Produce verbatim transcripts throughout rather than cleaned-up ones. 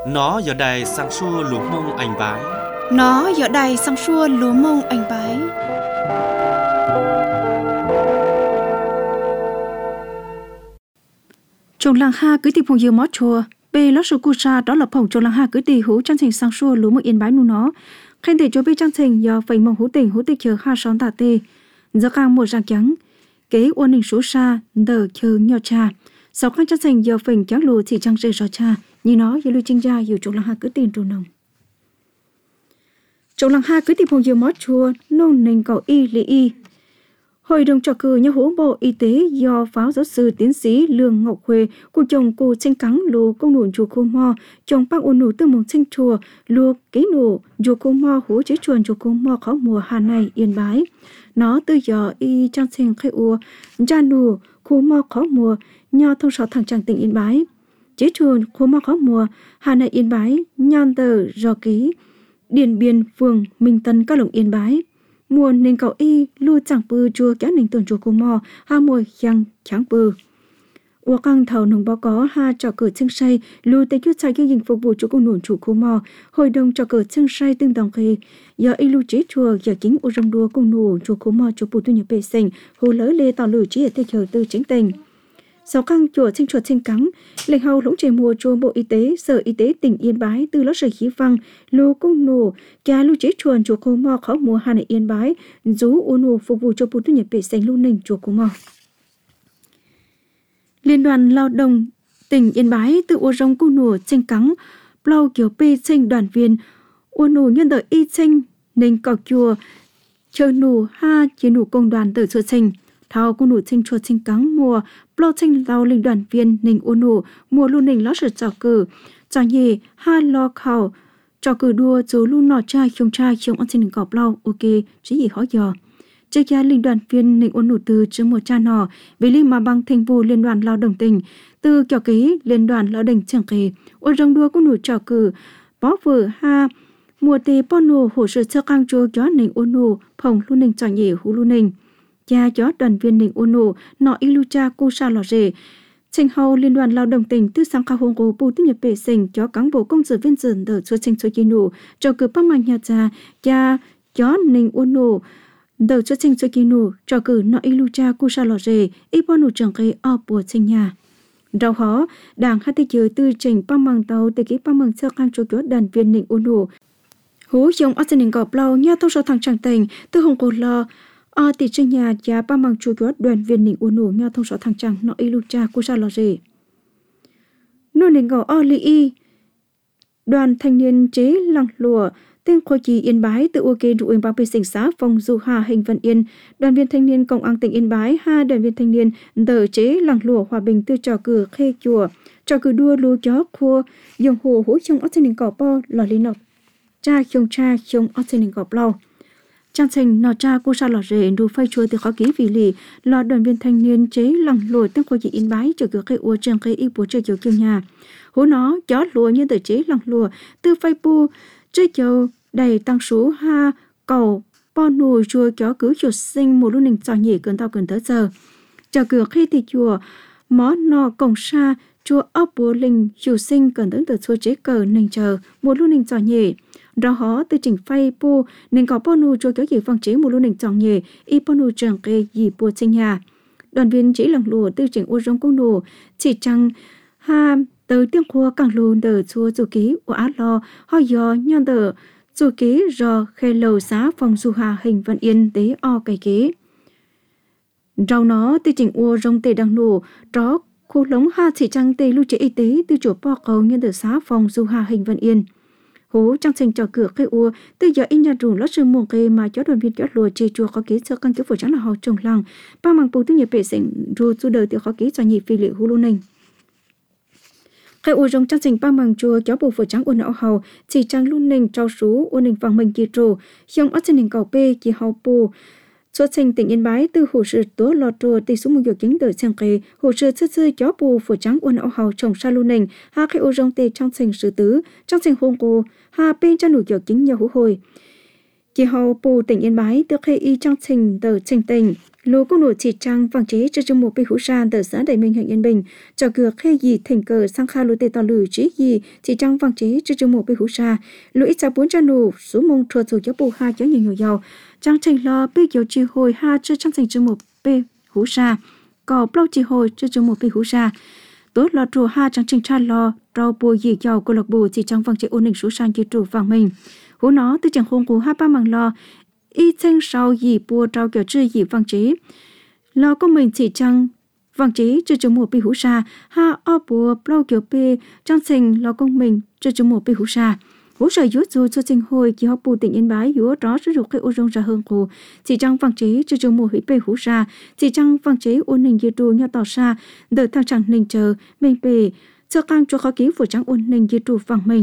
Nó giờ đây sang xua lúa mông anh bái. Nó giờ đây sang xua lúa mông anh bái. Trồng làng ha cứ tìm phòng dừa mót chùa. Bê lót sô cu sa đó là phòng trồng làng ha cứ tìm hú chân thành sang xua lúa mông yên bái nu nó. Khen thể cho bê chân thành giờ phải mong hú tỉnh hú tịch chờ ha xón tà tê. Giờ càng một ràng trắng. Kế uôn hình số sa đờ chờ nhỏ cha. Sau khăn chân thành giờ phình trắng lùa thì trăng rơi rõ cha. Như nó giờ lưu trinh ra dù trồng làng ha cứ tìm trù nồng. Trồng làng ha cứ tìm phòng dừa mót chùa nôn nền cầu y lì y. Hội đồng trò cử nhà hỗ Bộ Y tế do phó giáo sư tiến sĩ Lương Ngọc Huệ của chồng cô tranh cắn lù công nụ chùa cô mò chồng bác ôn nụ tư mong tranh chùa lùa ký nụ chùa cô mò hỗ chế chuồn chùa cô mò khó mùa Hà Này Yên Bái. Nó từ giờ y trang sinh khai ua ra nụ cô mò khó mùa nho thông sáu thằng trang tỉnh Yên Bái. Chế chuồn cô mò khó mùa Hà Này Yên Bái nhan tờ rò ký Điền Biên phường Minh Tân các lồng Yên Bái. Mùa nên cậu y lưu chẳng bư chua kéo nền tuần chùa cô mò ha mùa khang kháng bư. Ua căng thầu nồng báo có ha trò cử chân say lưu tây chút sai kinh phục vụ chùa cô nụn chủ cô mò hội đồng trò cử chân say tương đồng khi giờ y lưu chế chùa giờ kính u rong đua cô nụ chùa cô mò chùa bù tu nhập bề sinh hồ lỡ lê tỏ lử chế ở tây chờ tư chính tình. Sáu căng chùa sinh chuột sinh cắn lệnh hầu lũng trời mùa chùa Bộ Y tế Sở Y tế tỉnh Yên Bái từ lót sợi khí văng lưu công nổ cha lưu chế chuồn chùa cô mò khó mùa Hà Nội Yên Bái rú u nổ phục vụ cho bù tu nhập bể xanh lưu ninh chùa cô mò. Liên đoàn lao động tỉnh Yên Bái từ u rong công nổ tranh cắn plau kiểu p tranh đoàn viên u nổ nhân đợi y tranh nên cọc chùa chờ nổ ha chế nổ công đoàn từ chùa tranh thao cô nụ tranh chuột tranh cắn mùa plo tranh lao linh đoàn viên nình ô nụ mùa lu nình lót sượt trò cử trò nhì ha lo khảo trò cử đua dấu lu nọ trai không trai không ăn xin cọp lau ok chỉ gì khó giờ chơi gia linh đoàn viên nình ô nụ từ trước một cha nọ vì linh mà bằng thành vụ liên đoàn lao động tỉnh từ kiểu ký liên đoàn lao động chẳng kề ô rong đua cô nụ trò cử bó vừa ha mùa tì po nụ hồ sơ sơ căng chua gió nình ô nụ phòng lu nình trò nhì hú lu nình cha chó đoàn viên nình ôn nụ nọ ilucha cô sa lò rể tranh hầu liên đoàn lao động tỉnh tư sang khao hông cô bù tiếp nhập bể sinh chó cán bộ công sự viên dần đỡ chua tranh chua chi nụ cho cử bắc mang nhà cha cha chó nình ôn nụ đỡ chua tranh chua chi nụ cho cử nọ ilucha cô sa lò rể ít bao nụ chẳng gây o bùa tranh nhà rau hó đảng hát tây chơi tư trình bắc mang tàu tây ký bắc mang sơ khang chua chó đoàn viên nình ôn nụ hú dòng ở trên nền gọp lau nha thông số thằng chẳng tình tư hồng cô lo ở tỷ trên nhà cha ba mang chú chó đoàn viên nịnh uốn nổ nhau thông số thằng chàng nọ ilucha cô sa lò rể nô nịnh gò o li y đoàn thanh niên chế lăng lùa tên khôi trì Yên Bái tự ok trụ yên bang bê sinh xã phòng du hà hình vận yên đoàn viên thanh niên công an tỉnh Yên Bái ha đoàn viên thanh niên đỡ chế lăng lùa hòa bình tư trò cử khê chùa trò cử đua lúa chó khua dùng hồ hối trong ở trên nền cỏ po lò lý nọ cha không cha không ở trên nền cỏ lau trang thành nọ cha cô sa lò rể đủ phai chua từ khó ký vì lì lò đoàn viên thanh niên chế lằng lùi tên khôi chị Yên Bái chờ cửa cây ua trường cây y bùa chơi chiều kiêu nhà hú nó chó lùa như từ chế lằng lùa từ phai pu chơi chiều đầy tăng số ha cầu po nùi chua chó cứ chuột sinh một lúc nình trò nhỉ cơn tao cơn tới giờ chờ cửa khi thì chùa mó nọ cổng xa chùa ốc bùa linh chiều sinh cơn tới từ chùa chế cờ nình chờ một lúc nình trò nhỉ đó họ từ chỉnh phay pu nên có bao nu cho kéo gì phong chế một lô nền tròn nhẹ y bao nu tròn kê gì bùa sinh nhà đoàn viên chỉ lằng lùa từ chỉnh ô rong công nụ chỉ chăng ha từ tiếng khua càng lùn từ chua chủ ký của á lo ho gió nhon từ chủ ký rò khe lầu xá phòng du hà hình vận yên tế o cây ký rau nó từ chỉnh ô rong tê đằng nụ đó khu lống ha chỉ chăng tê lưu chế y tế từ chỗ po cầu nhân từ xá phòng du hà hình vận yên hú trong trình trò cửa cây ua từ giờ in nhà rủ lót sư muồng cây mà chó đoàn viên chó lùa chê chùa khó ký sơ căn cứ phổ trắng là họ trồng lăng ba mang bù tư nhập bể sỉnh rù su đời từ khó ký cho nhị phi liệu hú luôn ninh cây ua trong trong trình ba mang chùa chó bù phổ trắng ua nọ hầu chỉ trăng luôn ninh trao sú ua ninh vàng mình kỳ trù xong ở trên ninh cầu bê kỳ hầu bù xuất trình tỉnh Yên Bái từ hồ sơ tố lọt trùa tỷ số một dọc chính đời sang kề hồ sơ sơ sơ chó bù phổ trắng ua nọ hầu trồng sa luôn ninh ha cây ua trong tê trong trình sử tứ trong trình hôn cô ha bên cho nụ dọc chính nhiều hú hồi kỳ hầu bù tỉnh Yên Bái từ khi y trong trình tờ trình tình lô công nổ chỉ trang vàng chế cho chung một bê hú sa tờ xã Đại Minh huyện Yên Bình cho cửa khê gì thành cờ sang kha lô tê tò lử chỉ gì chỉ trang vàng chế cho chung một bê hú sa lô ít sa bốn cha nổ số mông trò thủ cho bù ha cho nhiều nhiều giàu trang tranh lo bê kiều chi hồi ha cho trang thành chung một bê hú sa cò bao chi hồi cho chung một bê hú sa tốt lo trù ha trang tranh cha lo rau bùa gì giàu cô lộc bù chỉ trang vàng chế ôn định số sang chi trù vàng mình hú nó từ chẳng khôn của ha ba màng lo y chân sau gì bùa trao kiểu chữ gì vang chế lo có mình chỉ chăng vang chế chưa chung một pi hú sa ha o bùa bao kiểu pi trang trình lo công mình chưa chung một pi hú sa hú sợ dúa dù cho trình hồi kỳ họp bù tỉnh Yên Bái dúa đó sử dụng cái ô rong ra hơn cổ chỉ chăng vang chế chưa chung một hủy pi hú sa chỉ chăng vang chế ôn ninh dư trù nhau tỏ sa đợi thang chẳng ninh chờ mình pi cho căng cho khó ký của trắng ôn ninh dư trù vang mình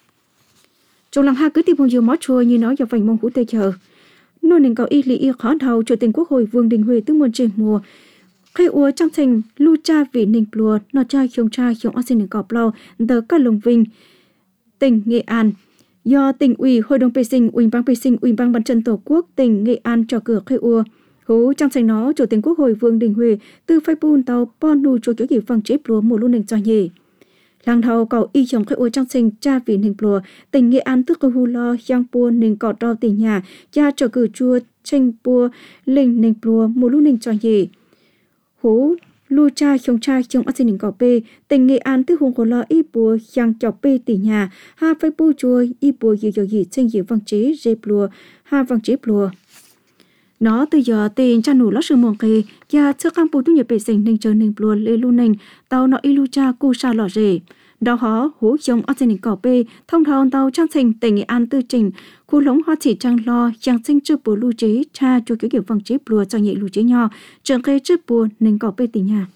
trong lòng ha cứ tìm một nhiều món chua như nói vào vành mong hú tê chờ nô nền cầu y lý y khó đầu chủ tịch quốc hội Vương Đình Huệ tức muôn trên mùa khai ua trang thành lưu cha vị nền plua nọ cha khiong cha khiong ở xin cầu plau tờ các lồng vinh tỉnh Nghệ An do tỉnh ủy hội đồng bê sinh ủy ban bê sinh ủy ban ban trận tổ quốc tỉnh Nghệ An cho cửa khai ua hú trang thành nó chủ tịch quốc hội Vương Đình Huệ từ phai bùn tàu ponu cho kiểu gì phẳng chế plua mùa luôn nền cho nhỉ làng thầu cầu y chồng khai ua trang sinh cha vị nền plua tỉnh Nghệ An tức hu lo giang pua nền cọ trao tỉnh nhà cha cho cử chua tranh pua linh nền plua mùa luôn nền cho nhỉ hú lu cha khiong cha khiong ở xin cọ pê tỉnh Nghệ An tức hùng của lo y pua giang chọc pê tỉnh nhà ha phai pu chua y pua gì giờ gì tranh gì vang chế dê plua ha vang chế plua nó từ giờ tiền cha nụ lót sự mong kề cha trước cam pu tu nhập bể sinh nền chờ nền plua lê lu nền tàu nọ y lu cha cu sa lọ rể đó họ hú trong ở trên cỏ bê thông thầu tàu trang trình tỉnh Nghệ An tư trình khu lống hoa chỉ trang lo trang sinh chưa bùa lưu chế cha cho kiểu kiểu vang chế bùa cho nhị lưu chế nho trường cây trước bùa nên cỏ bê tỉnh nhà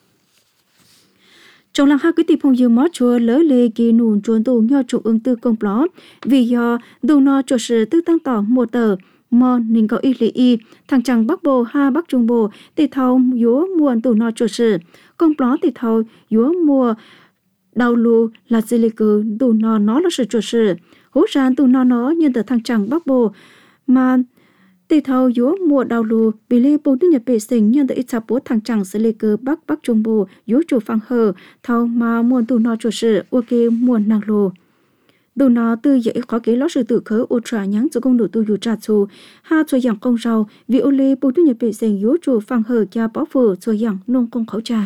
trong làng ha cứ tìm phong dương mót chùa lỡ lê kỳ nùn chuồn tù nho trụ ương tư công pló vì do đồ no chùa sự tư tăng tỏ một tờ mò nên có y lý y thằng chẳng bắc bồ ha bắc trung bồ tì thầu dúa muôn tù no chùa sự công pló tì thầu dúa mùa đau lù là gì lì cứ tù nó nó là sự chuột sự hú rán tù nó nó nhân từ thằng chẳng bắc bồ mà tì thầu dúa mùa đau lù bị lê bồ tư nhập bể sinh nhân từ ít chạp bố thằng chẳng sẽ lì cứ bắc bắc trung bồ dúa chủ phăng hờ thầu mà muôn tù nó chuột sự ok muôn nàng lù tù nó từ dễ khó kế lót sự tự khớ ô trả nhắn cho công đủ tu dù trả thù ha cho dạng công rau vì ô lê bồ tư nhập bể sinh dúa chủ phăng hờ cha bó phở cho dạng nông công khẩu trà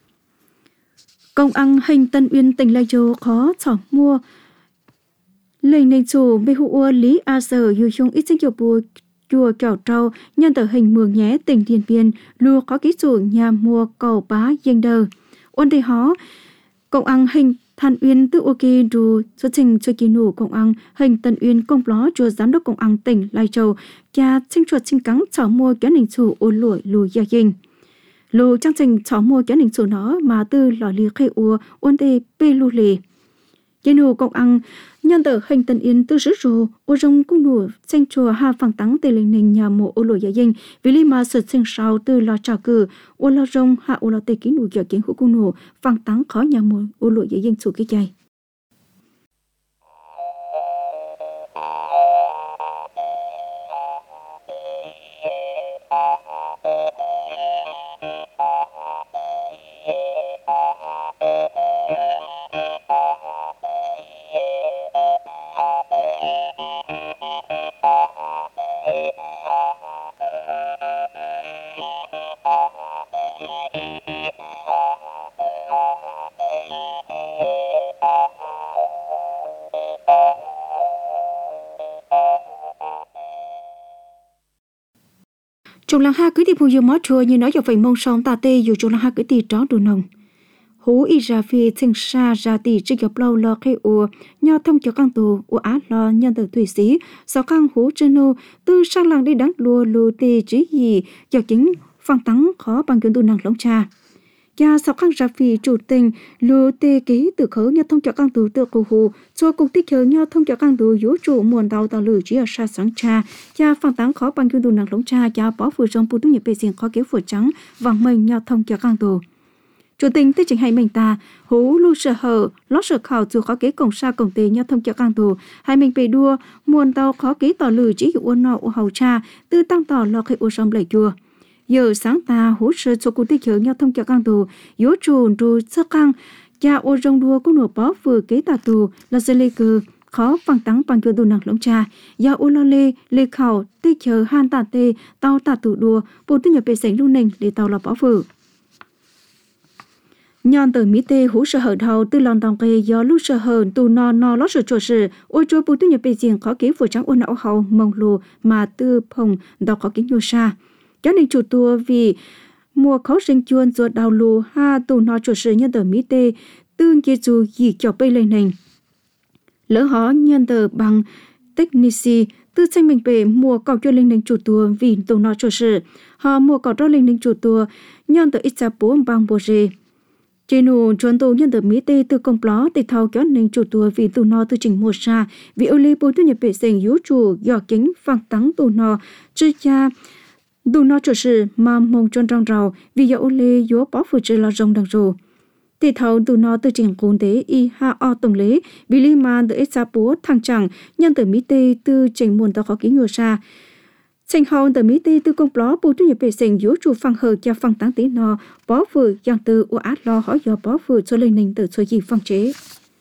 công ăn hình Tân Uyên tỉnh Lai Châu khó chọn mua lời nên chủ bê hùa Lý A Sở dù chung ít sinh kiểu bùa chùa kẹo trâu nhân tờ hình mường nhé tỉnh Điện Biên lùa có ký chủ nhà mua cầu bá dân đờ ôn tây hó công ăn hình Thanh Uyên tự ok dù xuất trình cho kỳ nụ công ăn hình Tân Uyên công ló chùa giám đốc công ăn tỉnh Lai Châu cha sinh chuột sinh cắn chọn mua kéo nền chủ ôn lụi lùi gia dinh lô trang trình chó mua cái nền số nó mà từ lò lì khai ua ôn tê bê lù lì cái nụ cộng ăn nhân tờ hình Tân Yên từ rứ rù ô rong cung nụ xanh chùa ha phẳng tắng tê linh nền nhà mộ ô lội gia dinh vì lý mà sợt sinh sau từ lò trà cử ô lò rong hạ ô lò tê ký nụ kiểu kiến hữu cung nụ phẳng tắng khó nhà mộ ô lội gia dinh chủ cái chay Trong làng ha cứ đi phù du mót chùa như nói cho vậy mong song ta tê dù trong làng ha cứ đi tró đồ nồng hú y ra phi thinh sa ra tì chỉ gặp lâu lo khai ua nho thông cho căng tù ua á lo nhân từ thủy sĩ sau căng hú trên nô tư sang làng đi đắng lùa lù tì chỉ gì do chính phăng tắng khó bằng kiến tu năng lóng cha cha sau căng ra phi chủ tình lù tê ký từ khấu nho thông cho căng tù tự cầu hù cho cùng tích chờ nho thông cho căng tù dũ trụ muôn tàu tàu lử chỉ ở xa sáng cha cha phăng tắng khó bằng kiến tu năng lóng cha cha bỏ phù trong pu tu nhập bề diện khó kéo phù trắng vàng mình nho thông cho căng tù chủ tình tư chính hay mình ta hú lưu sở hở lót sở khảo dù khó kế cổng xa cổng tề nhau thông cho càng tù hai mình bề đua muôn tàu khó kế tỏ lử chỉ hiệu uôn nọ u hầu cha tư tăng tỏ lo khai u xong lầy chùa giờ sáng ta hỗ trợ cho cụ tích hợp nhau thông cho căng tù yếu chủ rồi sắc căng cha ô rong đua cũng nổ bó vừa kế tà tù là dây lê cờ khó phăng tắng bằng cho tù nặng lông cha ya ô lo lê lê khảo tích hợp han tà tê tao tà tù đua bộ tích nhập bề sảnh luôn nền để tàu là bó vừa nhon từ mỹ tê hỗ trợ hở đầu từ lòng đồng kề do lúc sợ hở tù no no lót sợ chỗ sự ôi cho bộ tích nhập bề diện khó kế vừa trắng ôn não hậu mông lù mà tư phồng đọc khó kính nhô xa cho nên chủ tua vì mùa khó sinh chuôn ruột đào lù ha tù no chỗ sự nhân từ mỹ tê tương kia dù gì cho bay lên nền lỡ họ nhân từ bằng technici tư tranh mình về mùa cầu cho linh linh chủ tua vì tù no chỗ sự họ mùa cầu cho linh linh chủ tua nhân từ ít cha bố bằng bồ rê chế nụ chuẩn tù nhân từ mỹ tê từ công pló tê thao kéo linh chủ tua vì tù no từ trình mùa xa vì ô lê bố tư nhập vệ sinh yếu chủ dò kính phăng tắng tù no chứ cha tù no chỗ sự mà mong tròn rong rào vì dò ô lê yếu bó phụ trừ là rong đằng rù tê thao tù no từ trình côn tế y ha o tổng lễ vì lý mà từ ít cha bố thăng chẳng nhân từ mỹ tê từ trình muôn tao khó ký nhua xa Sinh hồn từ mỹ tê tư công pló bố tư nhập vệ sinh yếu chủ phăng hờ cho phăng táng tí no bó vừa giang từ ua át lo hỏi dò bó vừa cho lên ninh từ cho gì phăng chế.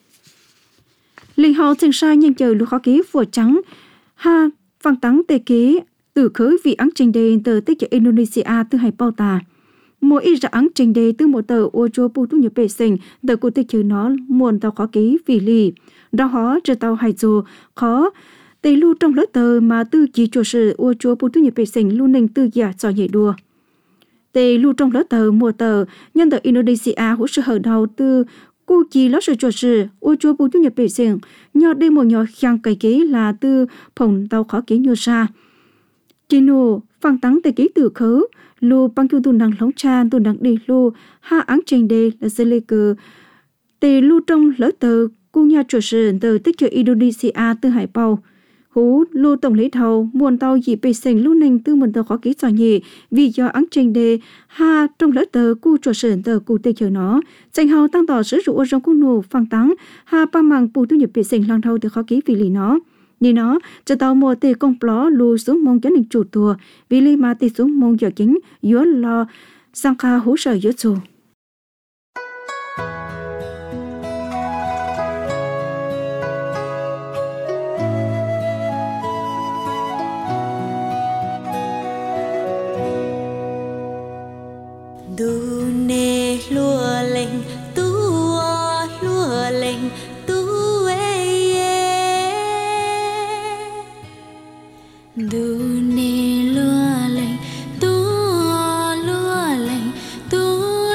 Linh hồn sinh sai nhanh chờ lưu khó ký vừa trắng ha phăng táng tê ký từ khởi vì áng trình đề từ tích cho Indonesia từ hải bao tà. Mỗi ít ra áng trình đề từ một tờ ua cho bố tư nhập vệ sinh từ cụ tích chờ nó muôn tàu khó ký vì lì. Đó họ trở tàu hải dù khó tây lưu trong lớp tờ mà tư chỉ cho sự ua chúa bố tư nhập vệ sinh lưu ninh tư giả cho nhảy đùa. Tây lưu trong lớp tờ mùa tờ nhân tờ Indonesia hỗ trợ hở đầu tư cô chỉ lót sự cho sự ua chúa bố tư nhập vệ sinh nhỏ đây một nhỏ khang cây kế là tư phòng tàu khó kế nhô xa. Chỉ nô phăng tắng tây kế từ khớ lưu băng kêu tù năng lóng chan tù năng đi lưu ha áng trình đề là dây lê cờ. Tây lưu trong lớp tờ cô nhà cho sự tờ tích cho Indonesia từ hải bao. Hú lưu tổng lấy thầu muôn tàu dì bề sinh lưu ninh tư một tờ khó ký cho nhị vì do áng trình đề ha trong lỡ tờ cu trò sờn tờ cu tê chờ nó dành hào tăng tỏ sử dụng trong cu nổ phăng tắng ha ba màng bù tư nhập bề sinh lang thâu từ khó ký vì lý nó như nó cho tàu mùa tê công pló lưu xuống mông cho ninh chủ tùa vì lý mà tê xuống mông giờ chính yếu lo sang kha hỗ trợ yếu chủ. Du nê lúa lên tua lúa lên tua du nê lúa lên tua lúa lên tua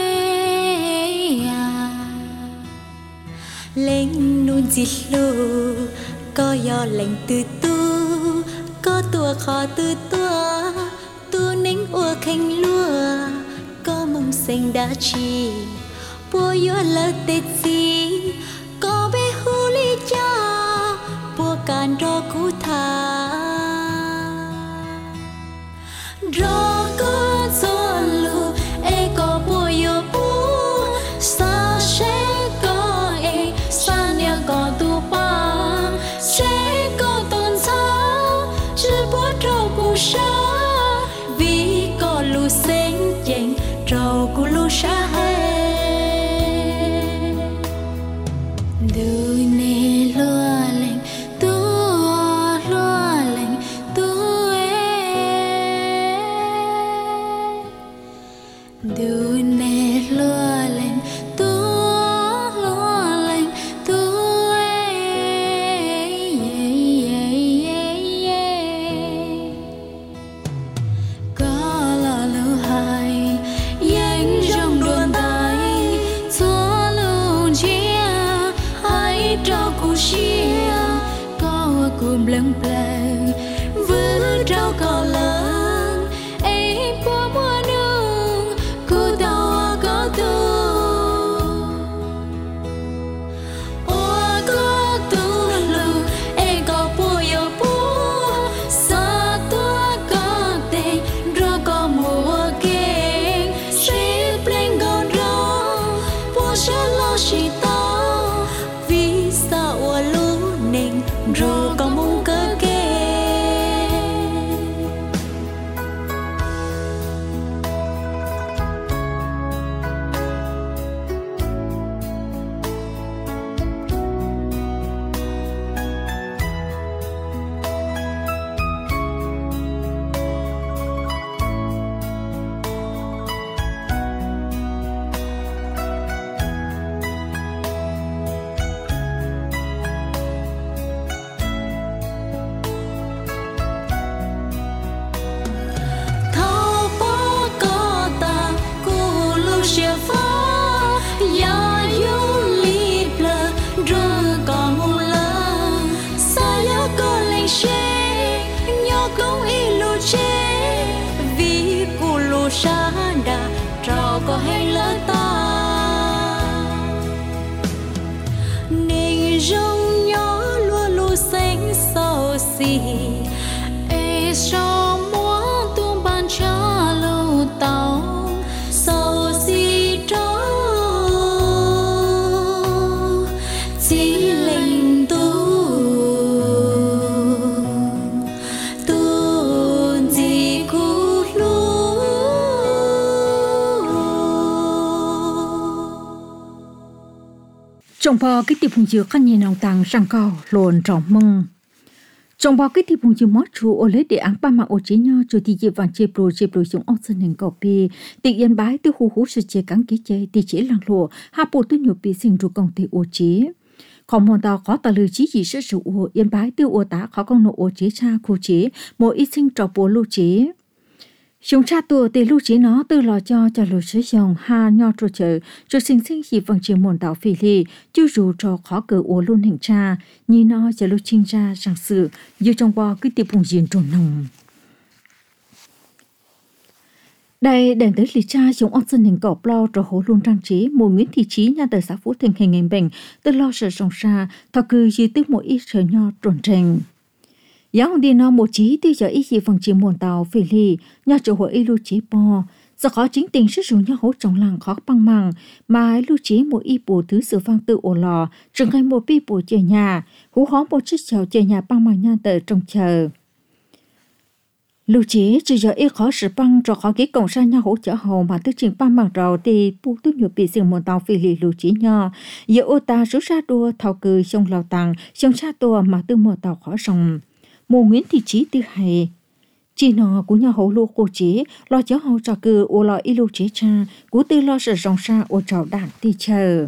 lên nun chỉ lú có gió lên từ tu có tua khó từ tua tu nính ua khanh lúa có mong xanh đã chi bùa yếu lỡ tết gì có bé hú lý cha bùa càn rô cú thà rô có gió lù ê có bùa yếu bùa xa sẽ có ê xa nhà có tu ba sẽ có tôn sao chứ bùa rô cú xa vì có lù xanh chênh trâu của lũ xa hè du nê lúa lên tua lúa lên tua du nê lúa lên tua lúa lên tua có là lũ hai trong đuôn tay xóa luôn chia hãy trao cuộc chia có cùng lăng play với trao có lớn ấy của mùa nương cô tao có tu ô có tu lu ấy có bùa yêu bùa sa tua có tê rồi có mùa keng chỉ tao vì sao lũ nền rồi có muốn cơ kê lù sa đà trò có hay lỡ ta nên rong nhỏ lúa lù xanh sầu xì ê cho múa tung ban cha lù tàu sầu xì trâu chỉ linh tu tu gì cú lú trong bao cái tiệp hùng dừa khăn nhìn nòng tàng sang cao lồn trọng mông trong bao cái tiệp hùng dừa mót chú ô lấy để áng ba mạng ô chế nho cho thì dịp vàng chế bồ chế bồ dùng ốc dân hình cỏ bì tị yên bái tư hú hú sự chế cắn ký chế tị chế làng lụa hạ bộ tư nhiều bì sinh rụ công tị ô chế khó môn tao khó tà lư chí gì sự rụ ô yên bái tư ô tá khó công nộ ô chế cha khu chế mỗi ít sinh trò bồ lưu chế chúng cha tua tê lưu chế nó từ lò cho cho lù sứ dòng ha nho trô chờ cho sinh sinh dịp vàng chế môn tao phì lì chứ dù cho khó cờ ô luôn hình cha như nó cho lưu chinh ra sang sự như trong bò cái tiệp hùng diện trồn nồng đây đèn tới lì cha chúng ông dân hình cọp lo cho hố luôn trang trí mùa nguyễn thị trí nhà đời xã phú thành hình hình bệnh từ lo sợ rồng xa thọ cư duy tức một ít sợ nho trồn trình giáo đi nó một chí tiêu giờ ít gì phần chỉ muôn tàu phì lì nhà chủ hội y lưu chí bò do khó chính tình sử dụng nhà hỗ trong làng khó băng măng mà lưu chí một y bù thứ sự vang tự ổ lò trường hay một bi bù chơi nhà hú hó một chiếc chèo chơi nhà băng măng nhà tờ trong chờ lưu chí chỉ giờ ít khó sự băng cho khó ký cổng sang nhà hỗ trợ hầu mà tư trình băng măng rồi thì bù tư nhiều bị dừng muôn tàu phì lì lưu chí nhỏ giờ ô ta rút ra đua thao cừ sông lào tàng sông cha tua mà tư muôn tàu khó sông mùa nguyễn thị trí tư hay chỉ nó của nhà hậu lô cô chế lo cháu hậu trò cừ ô lo y lô chế cha của tư lo sợ rong xa ô trào đạn tì chờ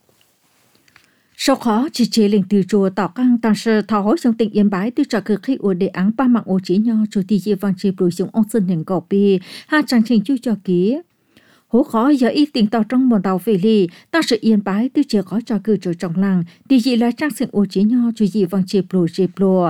sau khó chỉ chế lên từ chùa tỏ căng tàng sơ thảo hối trong tỉnh yên bái tư trò cừ khi ô đề áng ba mạng ô chế nho cho tì dì vàng chế bùi dùng ông dân hình cỏ bì hai trang trình chú cho ký hố khó giờ ít tình tàu trong một tàu về lì ta sự yên bái tư chế khó trò cừ trở trong làng tì dì là trang sinh ô chế nho cho dì vàng chế bùi chế bùi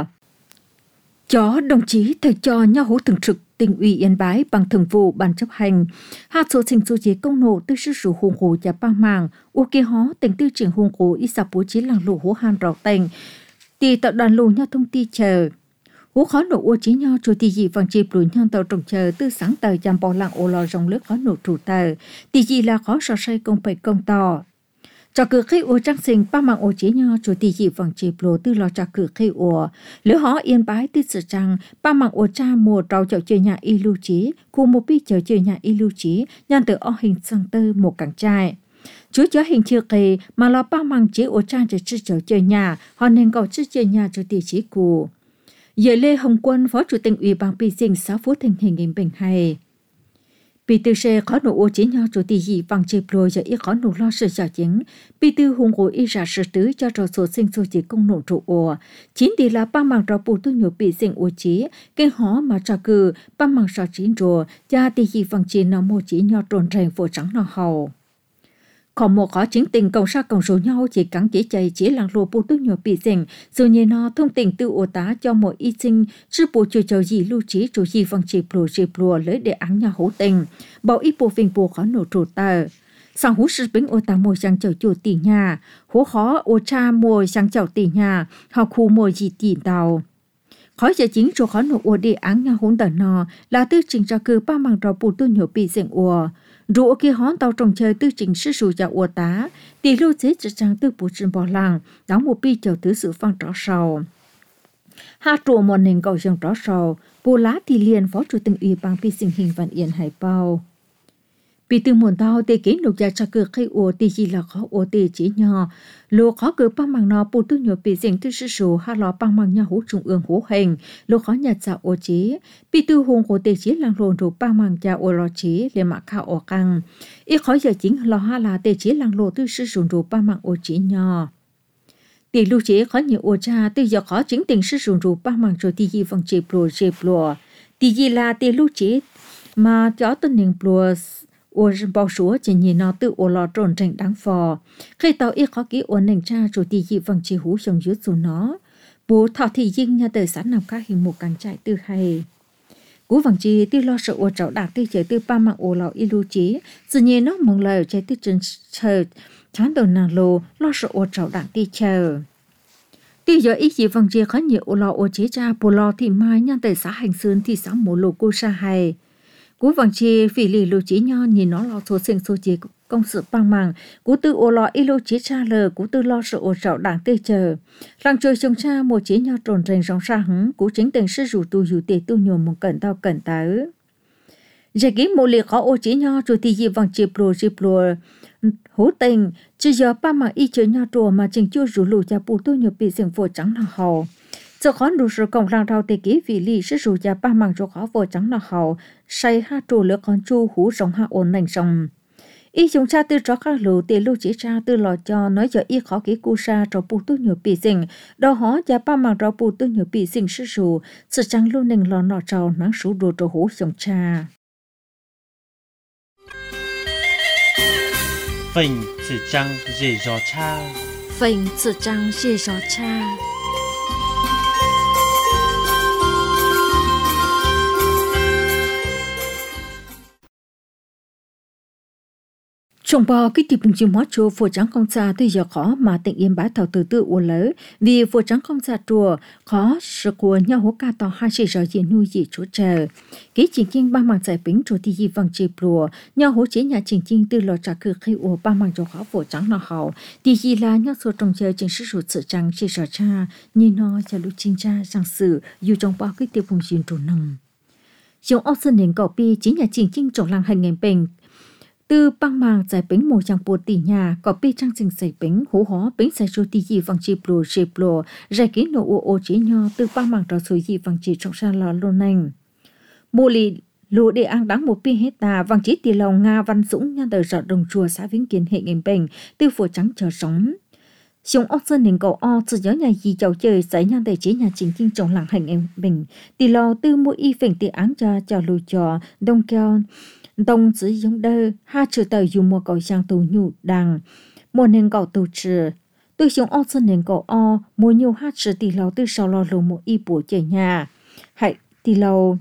chó đồng chí thầy cho nhau hỗ thường trực tỉnh ủy Yên Bái bằng thường vụ ban chấp hành hạt số sinh số chế công nộ tư sư sử hùng hồ và ba màng u kia hó tỉnh tư trưởng hùng hồ y sạp bố trí làng lộ hố hàn rào tỉnh tì tập đoàn lù nhau thông ti chờ hố khó nổ u chế nhau cho tì dị vàng chịp lùi nhau tàu trồng chờ tư sáng tờ chăm bò làng ô lò rong nước khó nổ chủ tờ tì dị là khó sò say công bày công tò cho cử khi ô trang sinh ba mạng ô chế nho chủ tì dị vàng chịp lô tư lo cho cử khi ô lỡ họ yên bái tư sự trang ba mạng ô cha mùa trâu chậu chơi nhà y lưu trí khu một bi chậu chơi nhà y lưu trí nhan từ o hình sang tư một cảng trai chú chó hình chưa kỳ mà lo ba mạng chế ô cha cho chữ chậu chơi nhà họ nên gọi chữ chơi nhà chủ tì trí cụ giờ Lê Hồng Quân phó chủ tịch ủy ban pi sinh xã Phú Thành hình hình bình hay Pi tư xe khó nổ ô chế nhau chủ tì dị vàng chịp lùi cho ít khó nổ lo sự giả chính. Pi tư hùng gối ít ra sự tứ cho trò số sinh số chỉ công nổ trụ ổ. Chín thì là ba mạng trò bù tu nhiều bị sinh ô chế. Cái hó mà trò cử ba mạng trò chín rùa. Cha tì dị vàng chịp nó mô chế nhau trồn rành phổ trắng nó hầu. Còn một khó chính tình cộng sa cộng số nhau chỉ cắn chế chạy chế làng lô bù tu nhiều bị sinh. Dù như nó thông tình tự ổ tá cho mỗi y sinh. Chứ bù chùa chầu gì lưu trí chủ gì vàng chịp lùa chịp lùa lấy để án nhà hỗ tình. Bảo ít bộ phình bộ khó nổ trụ tờ. Sang hú sư bính ô ta mùi sang chầu chùa tỷ nhà. Hố khó ô cha mùi sang chầu tỷ nhà. Học khu mùi gì tỷ tàu. Khó giờ chính cho khó nổ ô đi án nhà hỗn tờ nò là tư trình cho cư ba mạng trò bù tu nhiều bị sinh ô. Rùa kia hón tàu trồng chơi tư trình sư sù cho ô tá. Tỷ lưu chế trở trang tư bù trình bò làng. Đóng một bi chầu tứ sự phang trò sầu. Hạ trùa một nền cầu dòng trò sầu. Bù lá thì liền phó chủ tịch ủy ban pi sinh hình văn yên hải bao. Pi từ muôn tao tê kế nộp ra cho cửa khai ổ tê gì là khó ổ tê chỉ nhỏ. Lô khó cửa băng mạng nó bù tư nhiều pi sinh tư sư sổ hạ lò băng mạng nhà hỗ trung ương hỗ hành. Lô khó nhật giả ổ chế. Pi tư hùng ổ tê chế làng lồn rủ băng mạng cha ổ lò chế lê mạc khá ổ căng. Ít khó giờ chính lò hạ là tê chế làng lồn tư sư sổ rủ băng mạng ổ chế nhỏ. Tỷ lưu chế khó nhiều ổ cha từ giờ khó chính tình sử dụng rủ ba mạng rồi tỷ gì vòng chế plùa chế plùa. Tỷ gì là tỷ lưu chế mà cho tân hình plùa ổ bao số chỉ nhìn nó tự ổ lò trồn tranh đáng phò. Khi tao ít khó kỹ ổ nền cha rồi tỷ gì vòng chế hú dòng dưới dù nó. Bố thảo thị dinh nhà đời sản nằm các hình một càng chạy tư hay. cú vàng chi tư lo sợ ô trậu đạt tư chế tư ba mạng ô lọ ilu chí tự nhiên nó mong lời chế tư chân chờ tháng đầu nàng lô lo sợ ô trậu đạt tư chờ tư giờ ý gì vàng chi khó nhiều ô lọ ô chế cha bồ lọ thì mai nhân tại xã hành sơn thì xã mồ lô cô sa hay cú vàng chi vì lì lô chí nho nhìn nó lo số sinh số chế công sự bằng mạng cú tư ô lọ ilu chế cha lờ cú tư lo sợ ô trậu đạt tư chờ rằng trời trong cha một chế nho trồn rèn rong sa hứng cú chính tình sư rủ tu dù tề tu nhiều một cẩn tao cẩn tới giờ kỹ một liệt khó ô chế nho rồi thì gì vàng chịp lùa chịp lùa hố tình chứ giờ ba mạng y chế nho trùa mà chính chưa rủ lù cha bù tu nhiều bị sừng phổ trắng là hầu giờ khó đủ sự cộng rằng rau tề kỹ vì lì sư rủ cha ba mạng rồi khó phổ trắng là hầu say ha trùa lỡ con chu hú rong ha ổn nành rong y chúng cha tư cho các lũ tiền lưu chỉ cha tư lò cho nói cho y khó kỹ cu sa cho bù tu nhiều bị sinh đó họ cha ba mạng cho bù tu nhiều bị sinh sư rủ sự trắng luôn nành lò nọ trâu nắng sủ đồ cho hú chúng cha Phình chỉ trăng dì gió cha Phình chỉ trăng dì gió cha trong bao cái tiệm chim hóa chùa phổ trắng công xa từ giờ khó mà tỉnh yên bái thảo từ từ uốn lỡ vì phổ trắng công xa chùa khó sự của nhau hố ca tàu hai chỉ giờ diện nuôi gì chỗ chờ cái chính kinh ba mảng giải bính chỗ thì gì vàng chì plùa nhau hố chế nhà chính kinh từ lò trả cửa khi uốn ba mảng chỗ khó phổ trắng nó hậu thì gì là nhau số trong chờ chính sự sự trắng chỉ giờ cha như nó cho lúc chính cha rằng sự dù trong bao cái tiệm chim chủ nằm trong ốc sơn nền cỏ pi chính nhà chính kinh trong làng hành nghề bình từ băng màng giải bính mùa chẳng bùa tỷ nhà có pi trang trình giải bính hú hó bính giải số tỷ gì vàng chì plùa chì plùa giải kỹ nổ ô ô chế nho từ băng màng trò suy gì vàng chì trong sa lò lô nành mùa lì lúa để ăn đáng một pi hecta vàng chỉ tỷ lầu Nga Văn Dũng nhân đời rọt đồng chùa xã Vĩnh Kiến hệ nghềnh bình từ phổ trắng chờ sống Chúng ốc sơn nền cầu o tự nhớ nhà gì cháu chơi giấy nhân đời chế nhà chính kinh trong làng hành nghềnh bình tỷ lầu từ mỗi y phỉnh tỷ án cho cho lùi cho đông keo đông chỉ giống đơ hai chữ tờ dùng một cầu sang tù nhụ đằng một nền cầu tù trừ tôi dùng ô sơn nền cầu o mua nhiều hai chữ tỷ lầu từ sau lò lù một y bổ chơi nhà hãy tỷ lầu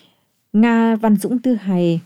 Nga Văn Dũng tư hay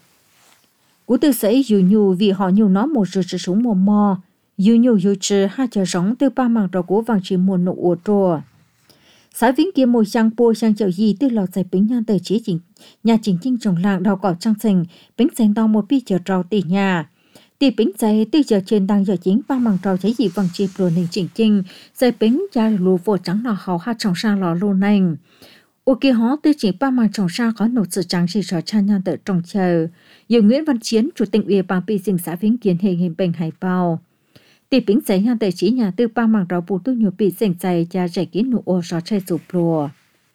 cú tư sấy dù nhu vì họ nhiều nó một chữ chữ súng mồm mò dù nhu dù chữ hai chữ sống từ ba mảng đầu của vàng chỉ một nụ ổ trồ xã Vĩnh Kiến mùi sang po sang chợ gì tư lò giải bính nhan tờ chế chỉnh nhà chỉnh chinh trồng làng đào cỏ trang sình bính xanh to một pi chợ trâu tỷ nhà tỷ bính giấy tư chợ trên đang giờ chính ba mảng trâu chế gì vàng chip rồi nên chỉnh chinh giải bính cha lúa vỏ trắng lò hào hai trồng sang lò lô nành ô kia hó tư chỉ ba mảng trồng sang có nộp sự trắng chỉ cho cha nhan tờ trồng chờ nhiều Nguyễn Văn Chiến chủ tịch ủy ban pi dình xã Vĩnh Kiến hệ hình bình hải bao tỷ bính giấy nhan tờ chỉ nhà tư ba mảng trâu bù tu nhiều pi dình giấy cha giải kiến nụ ô sò chay sụp lùa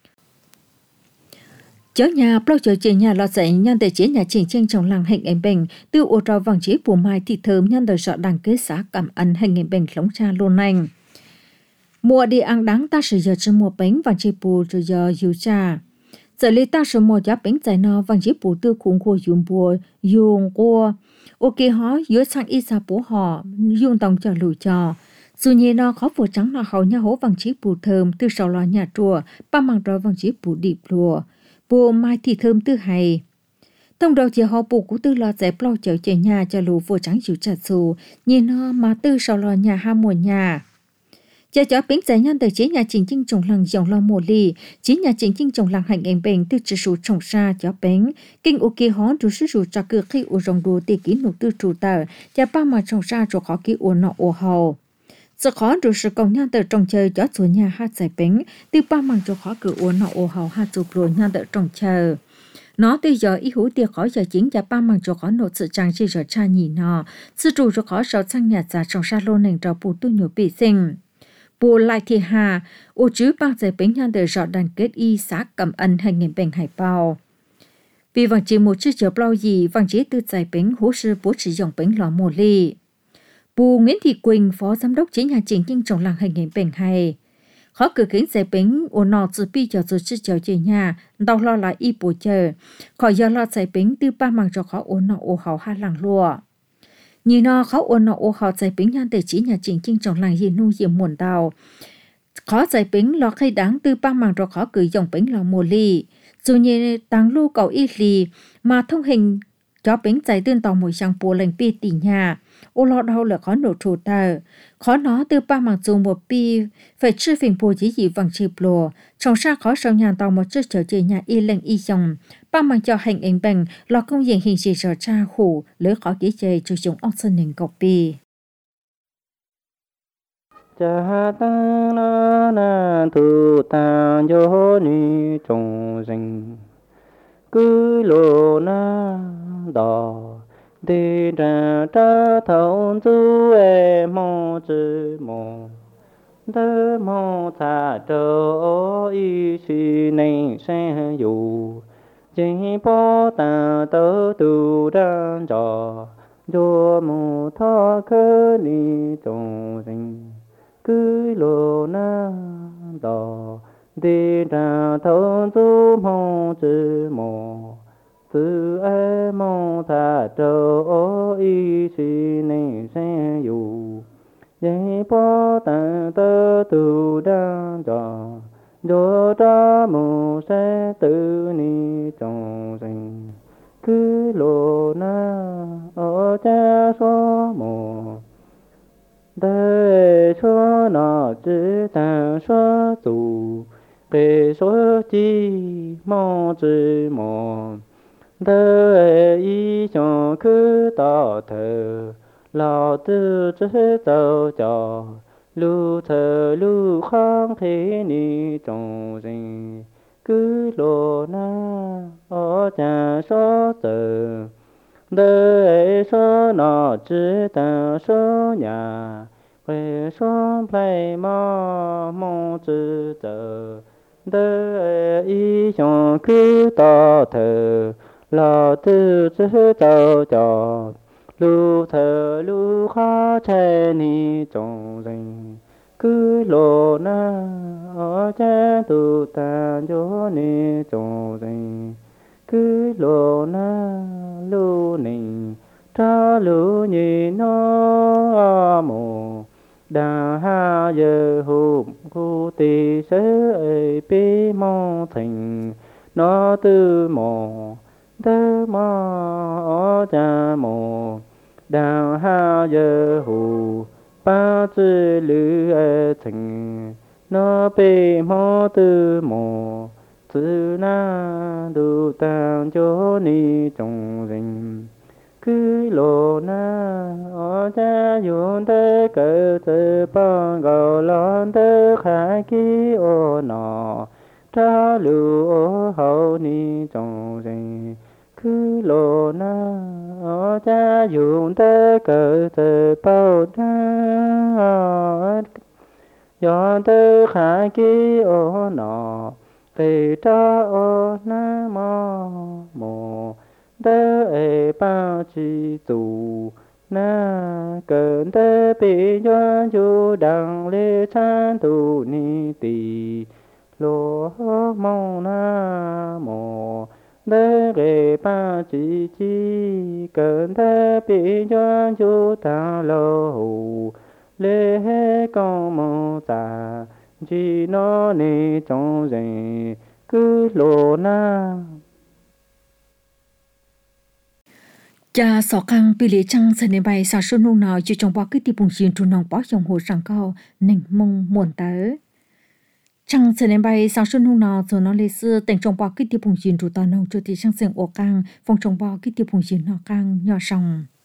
chớ nhà bao giờ chế nhà lo dạy nhân đời chế nhà chỉnh trên trong làng hình ảnh bình từ ô trò vàng chế bùa mai thị thơm nhân đời sọ đằng kế xã cảm ơn hình ảnh bình lóng cha luôn anh mùa đi ăn đáng ta sử giờ cho mùa bánh vàng chế bùa rồi giờ dù cha giờ lấy ta sử mùa giá bánh giải nó vàng chế bùa tư khủng của dùng bùa dùng qua ok họ dưới sang ít xa bố họ dùng tổng cho lùi cho dù như nó khó vừa trắng nó hầu nhà hố vàng chế bùa thơm từ sau lo nhà chùa ba mảng rồi vàng chế bùa điệp lùa bùa mai thì thơm tư hay thông đầu chỉ họ bù của tư lo dẹp lo chở chạy nhà cho lù vừa trắng chịu chặt xù nhìn nó mà tư sau lo nhà ha mùa nhà cha chó bính giải nhân đời chế nhà chính chính trồng làng dòng lo mùa lì chế nhà chính chính trồng làng hành ảnh bình tư chỉ số trồng xa chó bính kinh ok hó đủ sức số cho cửa khi u rồng đồ tì kỹ nụ tư trụ tờ cha ba mà trồng xa cho khó kỹ u nọ u hầu sự khó đủ sự công nhân tờ trồng chơi chó xuống nhà hát giải bính từ ba mảng cho khó cửa u nọ u hầu hát chụp rồi nhân tờ trồng chờ nó từ giờ ý hữu tiệc khó giờ chính cha ba mảng cho khó nộp sự trang chỉ giờ cha nhỉ nọ sự chủ cho khó sáu sang nhà già trồng xa lô nền cho bù tu nhiều bị sinh bù lại thì hà ô chứ bang giải bính nhân tờ rõ đoàn kết y xã cảm ơn hành nghề bệnh hải bao vì vàng chỉ một chiếc chợ bao gì vàng chỉ từ giải bính hỗ sư bố sử dụng bính lò mùa ly Bù Nguyễn Thị Quỳnh, phó giám đốc chính nhà chính kinh trồng làng hành nghề bệnh hay khó cử kính giải bính ô nọ từ pi cho từ chiếc chợ chơi nhà đau lo là y bổ chờ khỏi giờ lo giải bính từ ba mảng cho khó ô nọ ô hào hai làng lùa như nó khó ô nọ ô hào giải bính nhân tờ chính nhà chính kinh trồng làng gì nuôi diệm muộn đào khó giải bính lo khay đáng từ ba mảng cho khó cử dòng bính lò mùa ly dù như tăng lưu cầu y lì mà thông hình cho bánh giải tuyên tàu mùi sang bùa lệnh bì tỉ nhà. Ô lọ đâu là khó nổ trù tờ. Khó nó từ ba mạng dù một bì phải chư phình bùa dĩ dĩ vàng chịp lùa. Trong xa khó sau nhà tàu một chư trở chế nhà y lệnh y dòng. Ba mạng cho hành ảnh bằng lọ công diện hình dị sở cha khủ lỡ khó ký chê chú chúng ốc sân hình cọc bì. Cha ta na na tu ta yo ni trong sinh cứ lô na đò đi ra ta thấu chú em mong chữ mong đỡ mong ta trở ý sĩ này sẽ dù chỉ bỏ ta tớ tu đàn trò cho mù thọ cơ ni trong sinh cứ lô na đò đi ra thấu chú mong chữ mong từ em mong ta trở ý sĩ này sẽ dù giấy bỏ ta tớ tu đàn trò cho ta mù sẽ tự ni trong sinh cứ lô na ở cha số một để số nó chỉ ta số tù để số chi mong chỉ một để ý cho cứ tỏ thờ lão tư chế tàu cho lưu thờ lưu kháng thế ni trong sinh cứ lô na ở cha số tử để số nó chỉ ta số nhà về số plei mò mong chữ tờ để ý cho cứ tỏ thờ lão tư chế tàu cho lưu thờ lưu khá chế ni trong sinh cứ lô na ở cha tu ta cho ni trong sinh cứ lô na lưu nình cha lưu nhị nó mồ đà ha giờ hụp khu tì sớ ơi bì mong thành nó tư mồ tơ mò ở cha mồ đào ha giờ hù ba chữ lư ê thành nó bê mò tư mò chữ na đủ tàng cho ni trong rình cứ lô na ở cha yun tê cơ tê băng gạo lon tê khai ký ô nọ cha lưu ô hậu ni trong rình cứ lô na ở cha dùng tê cờ tê bao đá do tê khai ký ô nọ tê cha ô na mò mò tê ê bao chi tù na cơn tê bị doan chú đăng lê chan tù ni tì lô mong na mò đế ghê ba chỉ chi cơn thế bị doan chú ta lô hù lê hê con mô ta chỉ nó nê trong dành cứ lô na. Cha sọ khăn bị lý trăng sân đến bay sao xuân nung nào chỉ trong bao cái tiệp bùng xuyên trụ nòng bó dòng hồ sẵn cao nền mông muộn tới. Trăng sân đến bay sao xuân nung nào rồi nó lấy xưa tỉnh trong bao cái tiệp bùng xuyên trụ tàu nông cho thì trăng sân ổ căng phong trong bao cái tiệp bùng xuyên nọ căng nhỏ sòng.